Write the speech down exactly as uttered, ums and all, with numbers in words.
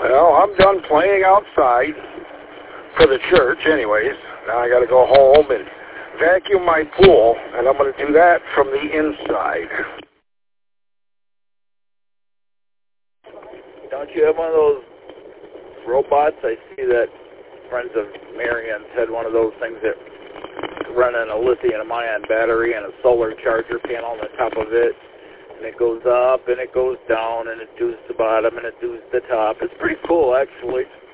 Well, I'm done playing outside for the church anyways. Now I got to go home and vacuum my pool, and I'm going to do that from the inside. Don't you have one of those robots? I see that friends of Marion's had one of those things that run on a lithium-ion battery and a solar charger panel on the top of it. And it goes up and it goes down and it does the bottom and it does the top. It's pretty cool, actually.